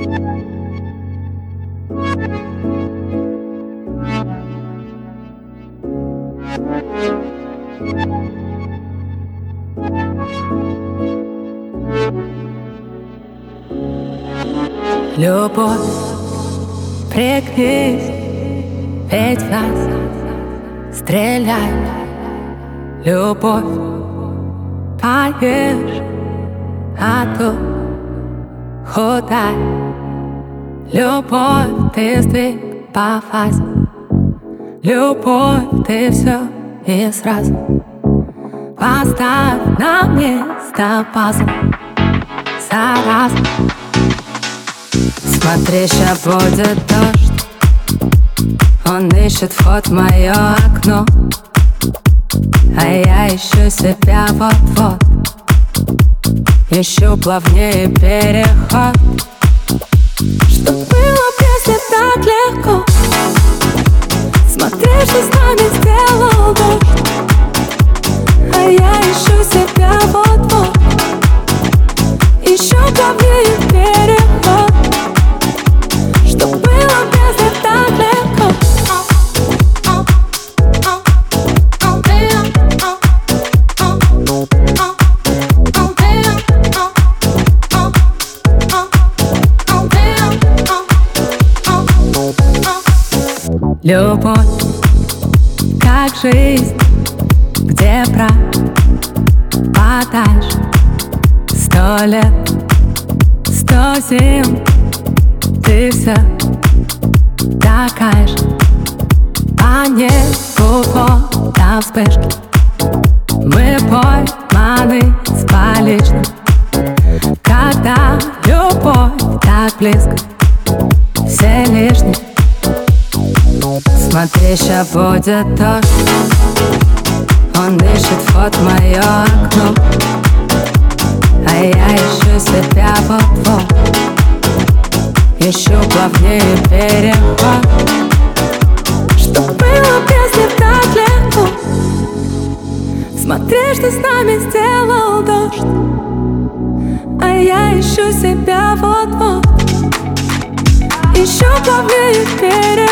Любовь, пригнись, ведь в нас стреляй. Любовь, поешь, а то худай. Любовь, ты сдвиг по фазе. Любовь, ты все и сразу. Поставь на место пазл сразу. Смотри, ща будет дождь. Он ищет вход в мое окно, а я ищу себя вот-вот. Ищу плавнее переход. Что было б, если так легко? Смотри, что с нами сделал дождь, а я ищу себя вот-вот. Ищу плавнее переход. Что было б, если так легко? Любовь, как жизнь, где пропадаешь 100 лет, 100 зим. Ты все такая же. По небу фото вспышки. Мы пойманы с поличным. Когда любовь так близко, все лишние. Смотри, ща будет дождь. Он ищет вход в мое окно, а я ищу себя вот-вот. Ищу плавнее переход. Что было б, если так легко? Смотри, что с нами сделал дождь, а я ищу себя вот-вот. Ищу плавнее переход.